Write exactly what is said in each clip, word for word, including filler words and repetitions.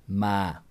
Ma.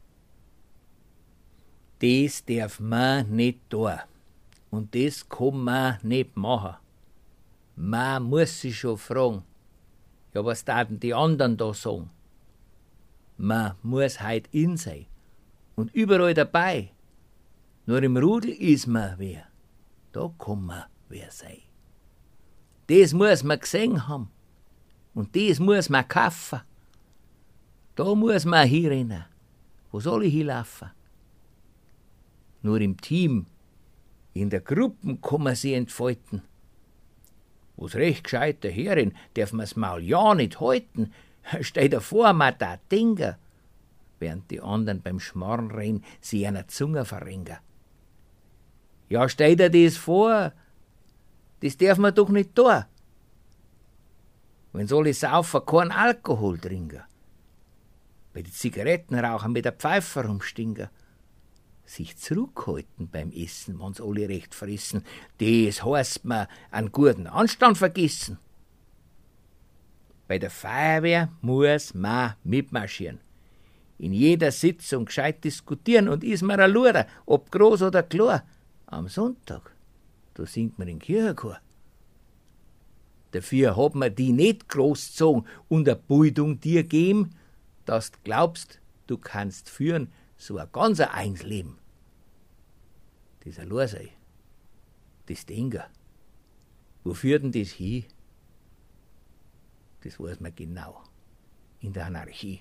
Das darf man nicht tun. Und das kann man nicht machen. Man muss sich schon fragen, ja, was taten die anderen da sagen? Man muss heut in sein und überall dabei. Nur im Rudel ist man wer. Da kann man wer sein. Das muss man gesehen haben. Und das muss man kaufen. Da muss man hinrennen. Wo soll ich hinlaufen? Nur im Team, in der Gruppe kann man sie entfalten. Wo's recht gescheit daherin, darf man's Maul ja nicht halten. Stell dir vor, man da Dinger, während die anderen beim Schmarrn reden, sie einer Zunge verringen. Ja, stell dir das vor, das darf man doch nicht tun. Wenn alle saufen, keinen Alkohol trinken. Bei den Zigarettenrauchern mit der Pfeife rumstinken. Sich zurückhalten beim Essen, wenn's alle recht fressen, das heißt man einen guten Anstand vergessen. Bei der Feuerwehr muss man mitmarschieren. In jeder Sitzung gescheit diskutieren und is mir a Luder, ob groß oder klar. Am Sonntag, da singt man den Kirchenchor. Dafür hat man die nicht großzogen und a Bildung dir geben, dass du glaubst, du kannst führen, so ein ganz eigenes Leben. Das Alleinsein, das Denken, wo führt denn das hin? Das weiß man genau, in der Anarchie.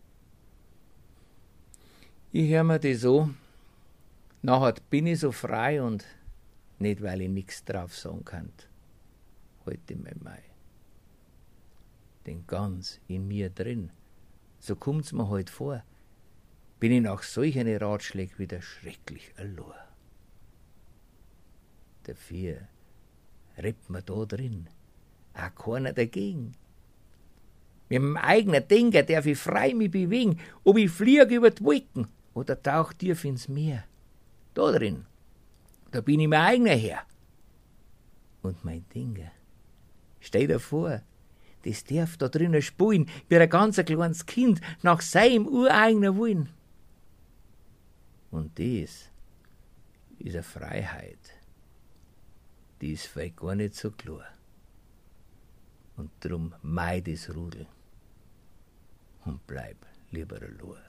Ich hör mir das so, nachher bin ich so frei und nicht, weil ich nix drauf sagen kann, heute mein Mai. Denn ganz in mir drin, so kommt's mir heut vor, bin ich nach solch eine Ratschläge wieder schrecklich allein. Dafür redt man da drin, auch keiner dagegen. Mit meinem eigenen Denker darf ich frei mich bewegen, ob ich flieg über die Wolken oder tauch tief ins Meer. Da drin, da bin ich mein eigener Herr. Und mein Denker, stell dir vor, das darf da drinnen spielen, wie ein ganz kleines Kind, nach seinem ureigenen Willen. Und das ist eine Freiheit, die ist vielleicht gar nicht so klar. Und drum meid das Rudel und bleib lieber allein.